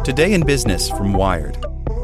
Today in Business from Wired.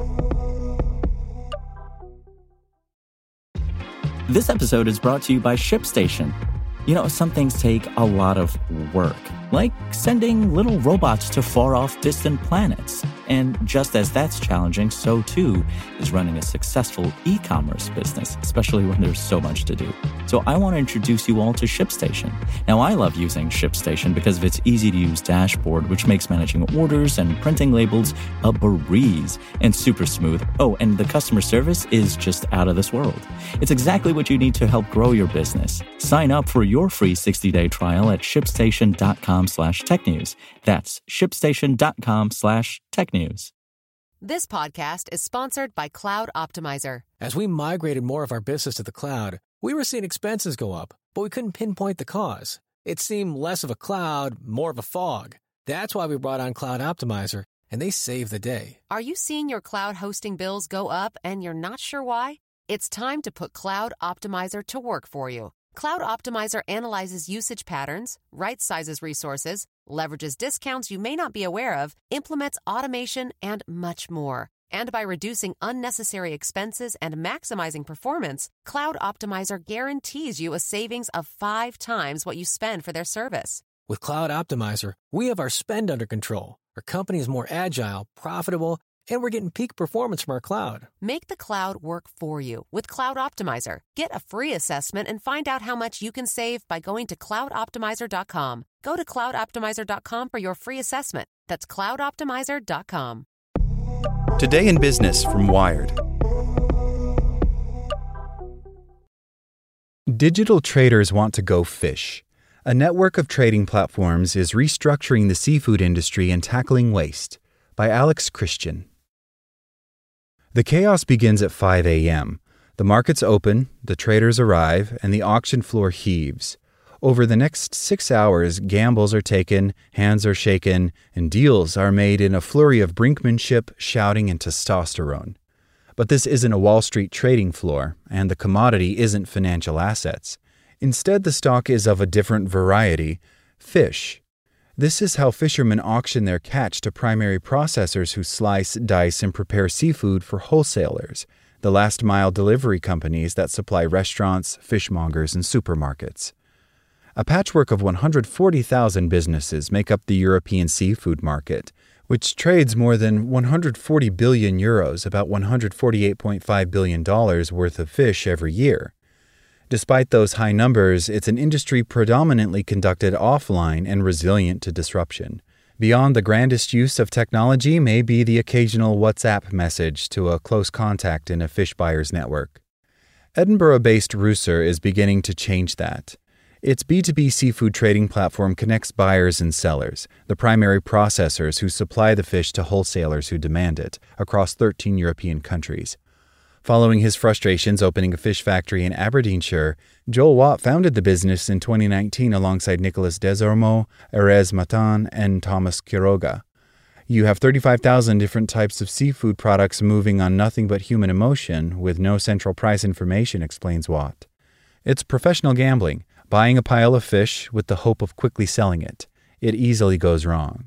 This episode is brought to you by ShipStation. You know, some things take a lot of work, like sending little robots to far-off distant planets. And just as that's challenging, so too is running a successful e-commerce business, especially when there's so much to do. So I want to introduce you all to ShipStation. Now, I love using ShipStation because of its easy-to-use dashboard, which makes managing orders and printing labels a breeze and super smooth. Oh, and the customer service is just out of this world. It's exactly what you need to help grow your business. Sign up for your free 60-day trial at shipstation.com/technews. That's shipstation.com/technews. This podcast is sponsored by Cloud Optimizer. As we migrated more of our business to the cloud, we were seeing expenses go up, but we couldn't pinpoint the cause. It seemed less of a cloud, more of a fog. That's why we brought on Cloud Optimizer, and they saved the day. Are you seeing your cloud hosting bills go up and you're not sure why? It's time to put Cloud Optimizer to work for you. Cloud Optimizer analyzes usage patterns, right-sizes resources, leverages discounts you may not be aware of, implements automation, and much more. And by reducing unnecessary expenses and maximizing performance, Cloud Optimizer guarantees you a savings of 5 times what you spend for their service. With Cloud Optimizer, we have our spend under control. Our company is more agile, profitable, and we're getting peak performance from our cloud. Make the cloud work for you with Cloud Optimizer. Get a free assessment and find out how much you can save by going to cloudoptimizer.com. Go to cloudoptimizer.com for your free assessment. That's cloudoptimizer.com. Today in Business from Wired. Digital traders want to go fish. A network of trading platforms is restructuring the seafood industry and tackling waste. By Alex Christian. The chaos begins at 5 a.m. The markets open, the traders arrive, and the auction floor heaves. Over the next 6 hours, gambles are taken, hands are shaken, and deals are made in a flurry of brinkmanship, shouting, and testosterone. But this isn't a Wall Street trading floor, and the commodity isn't financial assets. Instead, the stock is of a different variety, fish. This is how fishermen auction their catch to primary processors who slice, dice, and prepare seafood for wholesalers, the last-mile delivery companies that supply restaurants, fishmongers, and supermarkets. A patchwork of 140,000 businesses make up the European seafood market, which trades more than 140 billion euros, about $148.5 billion worth of fish every year. Despite those high numbers, it's an industry predominantly conducted offline and resilient to disruption. Beyond the grandest use of technology may be the occasional WhatsApp message to a close contact in a fish buyer's network. Edinburgh-based Rooser is beginning to change that. Its B2B seafood trading platform connects buyers and sellers, the primary processors who supply the fish to wholesalers who demand it, across 13 European countries. Following his frustrations opening a fish factory in Aberdeenshire, Joel Watt founded the business in 2019 alongside Nicolas Desormeaux, Erez Matan, and Thomas Quiroga. You have 35,000 different types of seafood products moving on nothing but human emotion with no central price information, explains Watt. It's professional gambling, buying a pile of fish with the hope of quickly selling it. It easily goes wrong.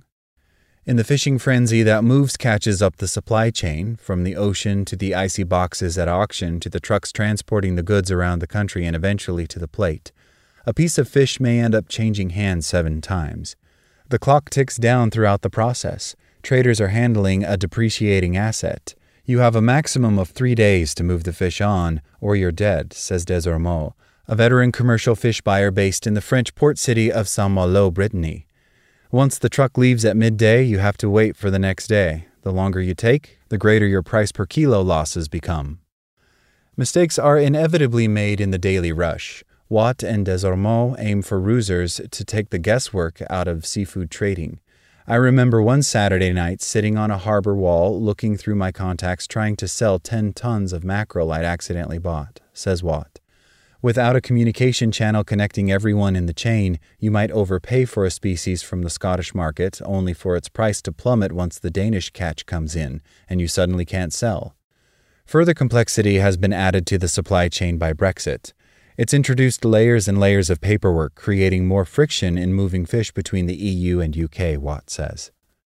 In the fishing frenzy that moves catches up the supply chain, from the ocean to the icy boxes at auction to the trucks transporting the goods around the country and eventually to the plate, a piece of fish may end up changing hands 7 times. The clock ticks down throughout the process. Traders are handling a depreciating asset. You have a maximum of 3 days to move the fish on, or you're dead, says Desormeaux, a veteran commercial fish buyer based in the French port city of Saint-Malo, Brittany. Once the truck leaves at midday, you have to wait for the next day. The longer you take, the greater your price per kilo losses become. Mistakes are inevitably made in the daily rush. Watt and Desormeaux aim for Roosers to take the guesswork out of seafood trading. I remember one Saturday night sitting on a harbor wall looking through my contacts trying to sell 10 tons of mackerel I'd accidentally bought, says Watt. Without a communication channel connecting everyone in the chain, you might overpay for a species from the Scottish market only for its price to plummet once the Danish catch comes in, and you suddenly can't sell. Further complexity has been added to the supply chain by Brexit. It's introduced layers and layers of paperwork, creating more friction in moving fish between the EU and UK, Watt says.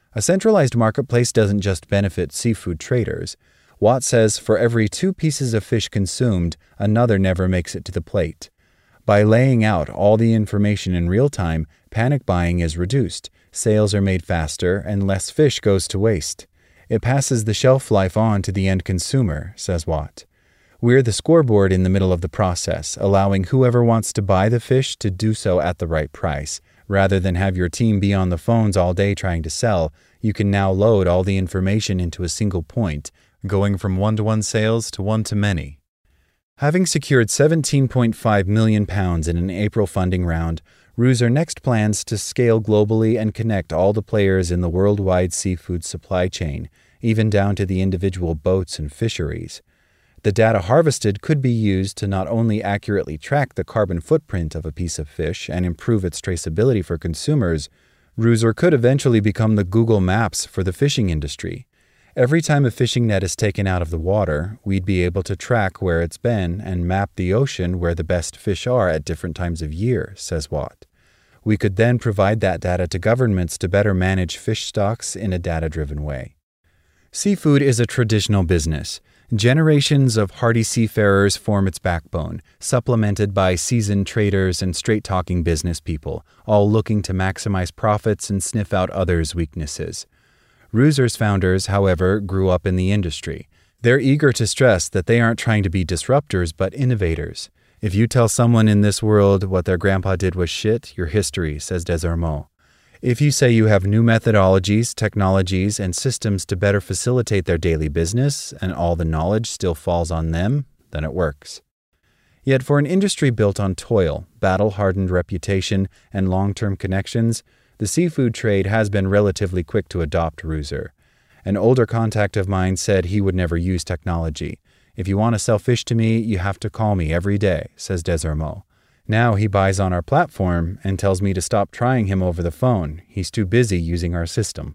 A centralized marketplace doesn't just benefit seafood traders. Watt says for every 2 pieces of fish consumed, another never makes it to the plate. By laying out all the information in real time, panic buying is reduced, sales are made faster, and less fish goes to waste. It passes the shelf life on to the end consumer, says Watt. We're the scoreboard in the middle of the process, allowing whoever wants to buy the fish to do so at the right price. Rather than have your team be on the phones all day trying to sell, you can now load all the information into a single point, going from one-to-one sales to one-to-many. Having secured £17.5 million in an April funding round, Roozer next plans to scale globally and connect all the players in the worldwide seafood supply chain, even down to the individual boats and fisheries. The data harvested could be used to not only accurately track the carbon footprint of a piece of fish and improve its traceability for consumers, Roozer could eventually become the Google Maps for the fishing industry. Every time a fishing net is taken out of the water, we'd be able to track where it's been and map the ocean where the best fish are at different times of year, says Watt. We could then provide that data to governments to better manage fish stocks in a data-driven way. Seafood is a traditional business. Generations of hardy seafarers form its backbone, supplemented by seasoned traders and straight-talking business people, all looking to maximize profits and sniff out others' weaknesses. Roozer's founders, however, grew up in the industry. They're eager to stress that they aren't trying to be disruptors, but innovators. If you tell someone in this world what their grandpa did was shit, you're history, says Desormeaux. If you say you have new methodologies, technologies, and systems to better facilitate their daily business, and all the knowledge still falls on them, then it works. Yet for an industry built on toil, battle-hardened reputation, and long-term connections, the seafood trade has been relatively quick to adopt Roozer. An older contact of mine said he would never use technology. If you want to sell fish to me, you have to call me every day, says Desormeaux. Now he buys on our platform and tells me to stop trying him over the phone. He's too busy using our system.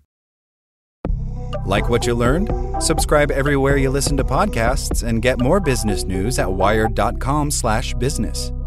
Like what you learned? Subscribe everywhere you listen to podcasts and get more business news at wired.com/business.